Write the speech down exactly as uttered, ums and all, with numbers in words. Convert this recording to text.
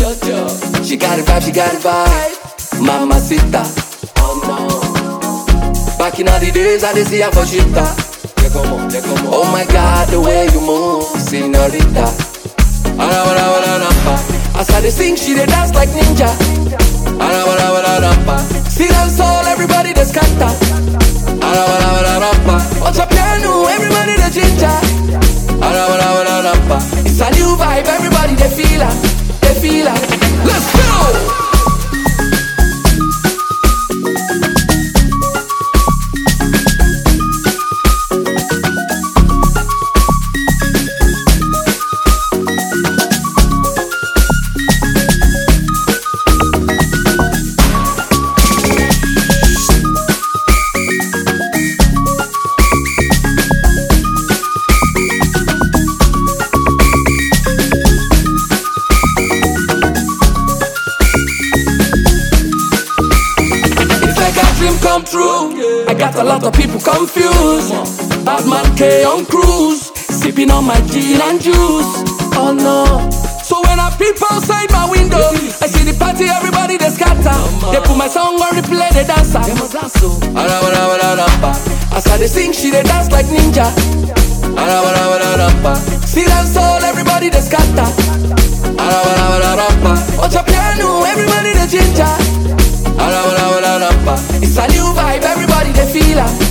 She got it vibe, she got it vibe. Mamacita. Oh no. Back in all the days, I did see her for shita. Oh my God, the way you move, señorita. As I dey sing, she dey dance like ninja. See them soul, everybody dey scatter. Watch a piano, everybody dey ginger. It's a new vibe, everybody dey feel her, they feel her. Let's go! Come true. I got a lot of people confused. Bad man K on cruise, sipping on my gin and juice. Oh no. So when I peep outside my window, I see the party, everybody they scatter. They put my song on replay, they dance. As I they sing, she they dance like ninja. See them soul, everybody they scatter. Watch a piano, everybody they ginger. It's a new vibe, everybody they feel her.